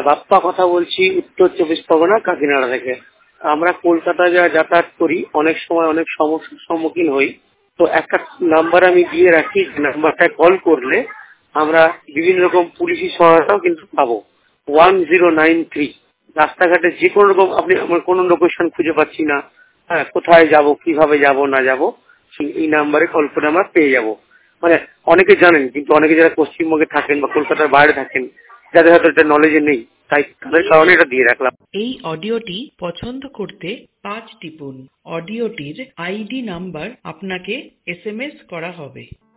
বাপ্পা কথা বলছি উত্তর 24 পরগনা কাকিনাড়া থেকে। আমরা কলকাতা যাতায়াত করি, অনেক সময় অনেক সমস্যার সম্মুখীন হই। তো একটা নাম্বার আমি দিয়ে রাখি, নাম্বারটায় কল করলে আমরা বিভিন্ন রকম পুলিশি সহায়তাও কিন্তু পাবো। 1093। রাস্তাঘাটে যে কোনো রকম আপনি আমার কোনো লোকেশন খুঁজে পাচ্ছি না, হ্যাঁ কোথায় যাব, কিভাবে যাব না যাব, এই নাম্বারে কল করে আমরা পেয়ে যাব। মানে অনেকে জানেন, কিন্তু অনেকে যারা পশ্চিমবঙ্গে থাকেন বা কলকাতার বাইরে থাকেন, যাদের হয়তো এটা নলেজে নেই, তাই তাদের কারণে এটা দিয়ে রাখলাম। এই অডিওটি পছন্দ করতে 5 টিপুন। অডিওটির আইডি নাম্বার আপনাকে SMS করা হবে।